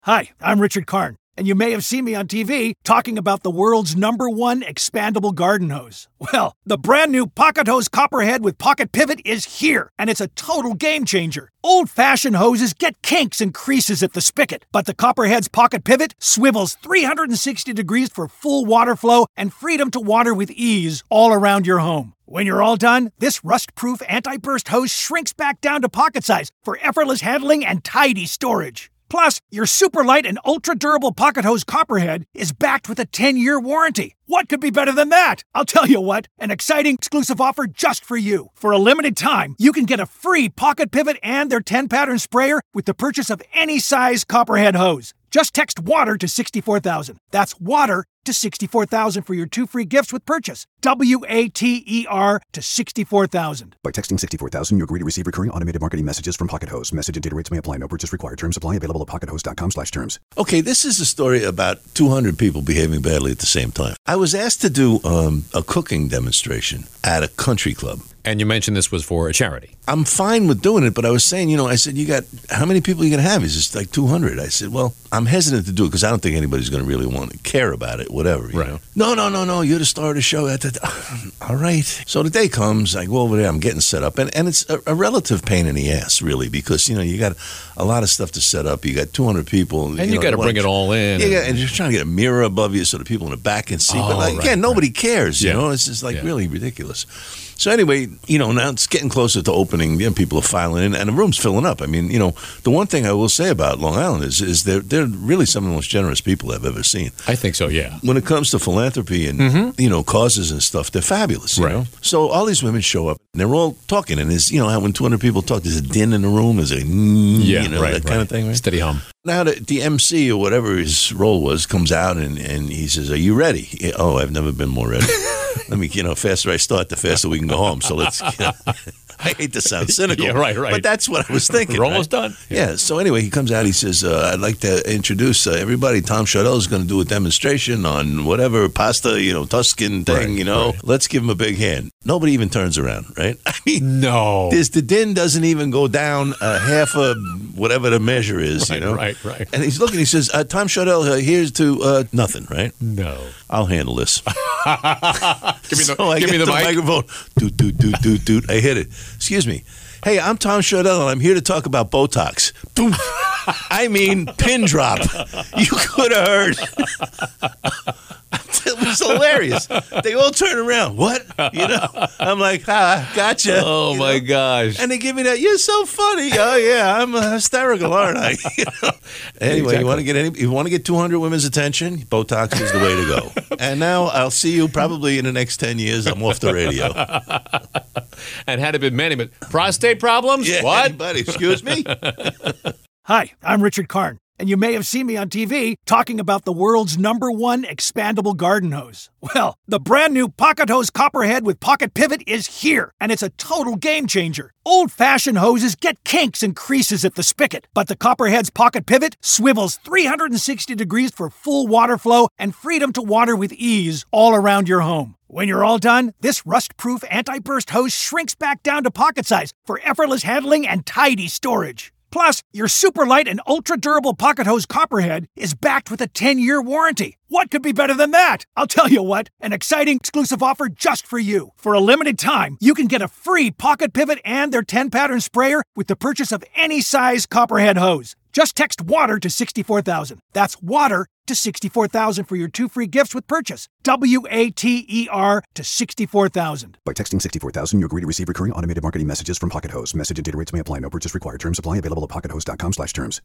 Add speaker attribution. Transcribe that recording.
Speaker 1: Hi, I'm Richard Karn, and you may have seen me on TV talking about the world's #1 expandable garden hose. Well, the brand new Pocket Hose Copperhead with Pocket Pivot is here, and it's a total game changer. Old-fashioned hoses get kinks and creases at the spigot, but the Copperhead's Pocket Pivot swivels 360 degrees for full water flow and freedom to water with ease all around your home. When you're all done, this rust-proof anti-burst hose shrinks back down to pocket size for effortless handling and tidy storage. Plus, your super light and ultra-durable Pocket Hose Copperhead is backed with a 10-year warranty. What could be better than that? I'll tell you what, an exciting exclusive offer just for you. For a limited time, you can get a free Pocket Pivot and their 10-pattern sprayer with the purchase of any size Copperhead hose. Just text WATER to 64,000. That's WATER to 64,000 for your 2 free gifts with purchase. WATER to 64,000.
Speaker 2: By texting 64,000, you agree to receive recurring automated marketing messages from Pocket Hose. Message and data rates may apply. No purchase required. Terms apply. Available at pockethose.com/terms.
Speaker 3: Okay, this is a story about 200 people behaving badly at the same time. I was asked to do a cooking demonstration at a country club.
Speaker 4: And you mentioned this was for a charity.
Speaker 3: I'm fine with doing it, but I was saying, I said, how many people are you going to have? He says, like 200. I said, well, I'm hesitant to do it because I don't think anybody's going to really want to care about it, whatever. You know? No, you're the star of the show. All right. So the day comes, I go over there, I'm getting set up, and it's a relative pain in the ass, really, because, you got a lot of stuff to set up. You got 200 people.
Speaker 4: And you got to bring it all in.
Speaker 3: Yeah, and you're trying to get a mirror above you so the people in the back can see. But nobody cares, you know. It's just really ridiculous. So anyway, now it's getting closer to opening. People are filing in, and the room's filling up. I mean, the one thing I will say about Long Island is they're really some of the most generous people I've ever seen.
Speaker 4: I think so, yeah.
Speaker 3: When it comes to philanthropy and, causes and stuff, they're fabulous, you know? So all these women show up, and they're all talking, and there's, how when 200 people talk, there's a din in the room, there's a, that kind of thing, right?
Speaker 4: Steady hum.
Speaker 3: Now the MC or whatever his role was comes out and he says, "Are you ready?" "Oh, I've never been more ready." Let me, faster I start, the faster we can go home. So let's. I hate to sound cynical,
Speaker 4: yeah, right.
Speaker 3: But that's what I was thinking.
Speaker 4: We're almost done.
Speaker 3: Yeah. So anyway, he comes out. He says, "I'd like to introduce everybody. Tom Chaudel is going to do a demonstration on whatever pasta, Tuscan thing. Let's give him a big hand." Nobody even turns around, right? I mean,
Speaker 4: no.
Speaker 3: The din doesn't even go down half of whatever the measure is.
Speaker 4: Right.
Speaker 3: And he's looking. He says, "Tom Chaudel, here's to nothing." Right?
Speaker 4: No.
Speaker 3: I'll handle this.
Speaker 4: Give me the mic.
Speaker 3: Microphone. Doot. I hit it. "Excuse me. Hey, I'm Tom Chaudel, and I'm here to talk about Botox." Boom. I mean, pin drop. You could have heard. It was hilarious. They all turn around. What? I'm like, gotcha.
Speaker 4: Oh, my gosh.
Speaker 3: And they give me that. "You're so funny." "Oh, yeah, I'm hysterical, aren't I?" Anyway,
Speaker 4: exactly.
Speaker 3: you want to get 200 women's attention, Botox is the way to go. And now I'll see you probably in the next 10 years. I'm off the radio.
Speaker 4: And had it been many, but prostate problems?
Speaker 3: Yeah,
Speaker 4: what?
Speaker 3: Buddy, excuse me?
Speaker 1: Hi, I'm Richard Karn, and you may have seen me on TV talking about the world's #1 expandable garden hose. Well, the brand new Pocket Hose Copperhead with Pocket Pivot is here, and it's a total game changer. Old-fashioned hoses get kinks and creases at the spigot, but the Copperhead's Pocket Pivot swivels 360 degrees for full water flow and freedom to water with ease all around your home. When you're all done, this rust-proof anti-burst hose shrinks back down to pocket size for effortless handling and tidy storage. Plus, your super light and ultra-durable Pocket Hose Copperhead is backed with a 10-year warranty. What could be better than that? I'll tell you what, an exciting exclusive offer just for you. For a limited time, you can get a free Pocket Pivot and their 10-pattern sprayer with the purchase of any size Copperhead hose. Just text WATER to 64,000. That's WATER to 64,000 for your 2 free gifts with purchase. WATER to 64,000.
Speaker 2: By texting 64,000, you agree to receive recurring automated marketing messages from Pocket Hose. Message and data rates may apply. No purchase required. Terms apply. Available at pockethose.com/terms.